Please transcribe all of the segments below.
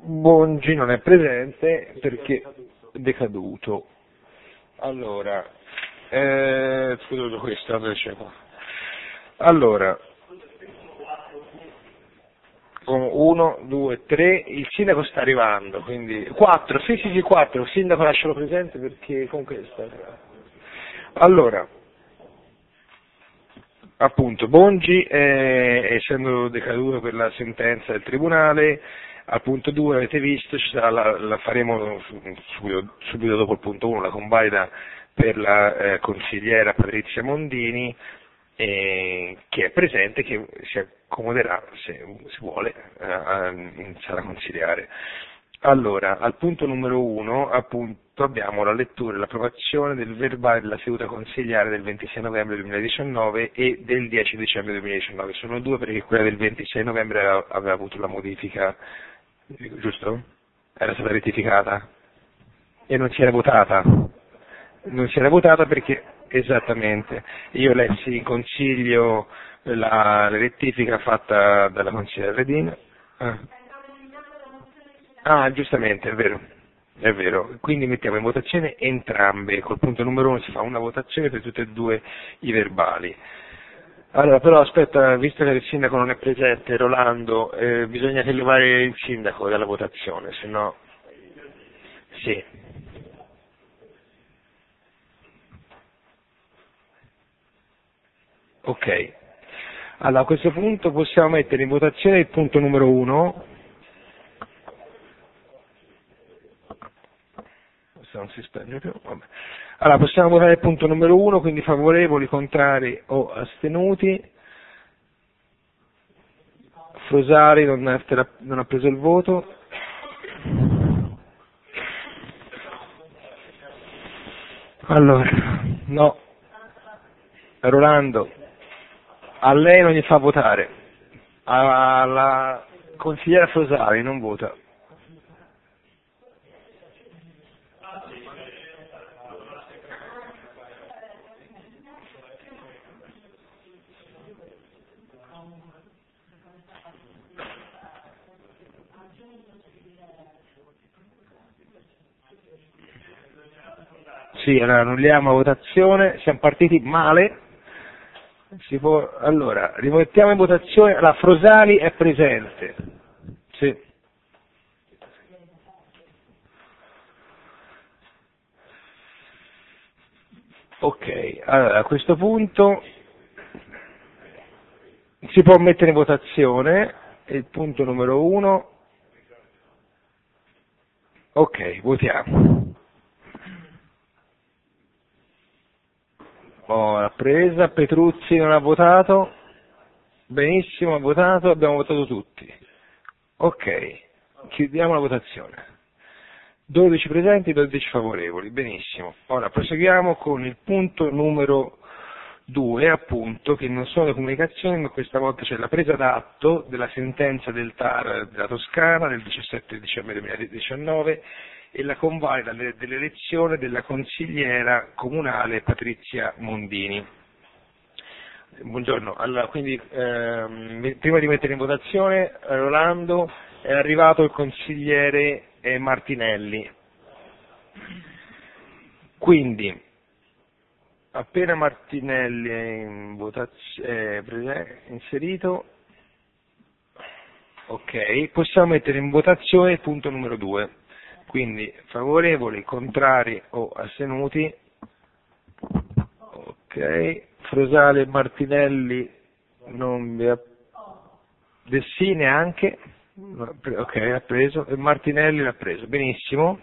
Bongi non è presente perché è decaduto. Allora, scusa questo, dove c'è qua? Allora, 1, 2, 3, il sindaco sta arrivando, quindi 4, sì, 4, il sindaco lascialo presente perché comunque sta arrivando. Allora, appunto, Bongi, essendo decaduto per la sentenza del tribunale, al punto 2 avete visto, ci sarà la faremo subito dopo il punto 1, la convalida per la consigliera Patrizia Mondini, che è presente, che si accomoderà, se si vuole, in sala consigliare. Allora, al punto numero 1, appunto, abbiamo la lettura e l'approvazione del verbale della seduta consigliare del 26 novembre 2019 e del 10 dicembre 2019. Sono due perché quella del 26 novembre aveva avuto la modifica, giusto? Era stata rettificata e non si era votata. Non si era votata perché, esattamente, io lessi in consiglio la rettifica fatta dalla consigliera Redin. Giustamente, è vero, quindi mettiamo in votazione entrambe, col punto numero 1 si fa una votazione per tutti e due i verbali. Allora, però aspetta, visto che il sindaco non è presente, Rolando, bisogna che levare il sindaco dalla votazione, se no... Sì. Ok. Allora, a questo punto possiamo mettere in votazione il punto numero 1. Se non si spenge più, vabbè. Allora, possiamo votare il punto numero 1, quindi favorevoli, contrari o astenuti. Frosari non ha preso il voto. Allora, no. Rolando, a lei non gli fa votare. Alla consigliera Frosari non vota. Sì, allora annulliamo la votazione, siamo partiti male. Allora, rimettiamo in votazione, la Frosali è presente. Sì. Ok, allora a questo punto si può mettere in votazione il punto numero 1. Ok, votiamo. L'ha presa, Petruzzi non ha votato, benissimo, ha votato, abbiamo votato tutti. Ok, chiudiamo la votazione. 12 presenti, 12 favorevoli, benissimo. Ora proseguiamo con il punto numero 2, appunto, che non sono le comunicazioni, ma questa volta c'è la presa d'atto della sentenza del TAR della Toscana del 17 dicembre 2019 e la convalida dell'elezione della consigliera comunale Patrizia Mondini. Buongiorno, allora quindi prima di mettere in votazione, Rolando, è arrivato il consigliere Martinelli. Quindi, appena Martinelli è inserito, ok, possiamo mettere in votazione il punto numero 2. Quindi, favorevoli, contrari o astenuti, ok, Frosale e Martinelli non vi ha... Dessine anche, ok, ha preso, e Martinelli l'ha preso, benissimo.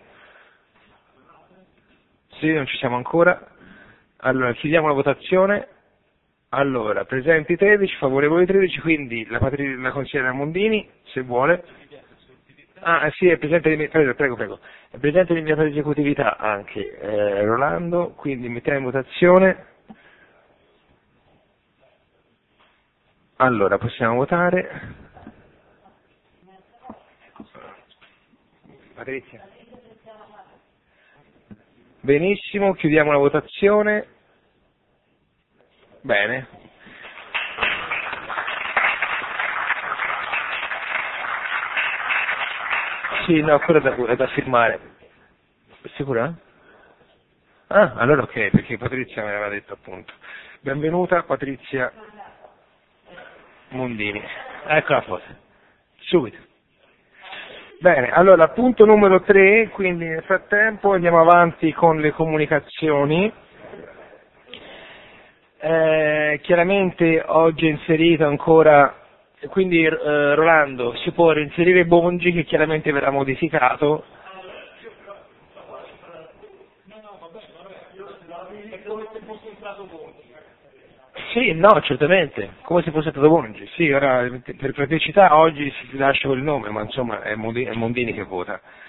Sì, non ci siamo ancora. Allora, chiudiamo la votazione. Allora, presenti 13, favorevoli 13, quindi la consigliera Mondini, se vuole. Sì, è presente prego. È presente l'inviato di esecutività anche Rolando, quindi mettiamo in votazione. Allora, possiamo votare. Patrizia. Benissimo, chiudiamo la votazione. Bene. Sì, no, quello è da firmare. Sicura? Ah, allora ok. Perché Patrizia me l'aveva detto appunto. Benvenuta Patrizia Mondini. Ecco la foto. Subito. Bene, allora punto numero 3, quindi nel frattempo andiamo avanti con le comunicazioni. Chiaramente oggi è inserito ancora, quindi Rolando si può reinserire Bongi che chiaramente verrà modificato. Sì, no, certamente. Come se fosse stato Bongi. Sì, ora per praticità oggi si lascia quel nome, ma insomma è Mondini che vota.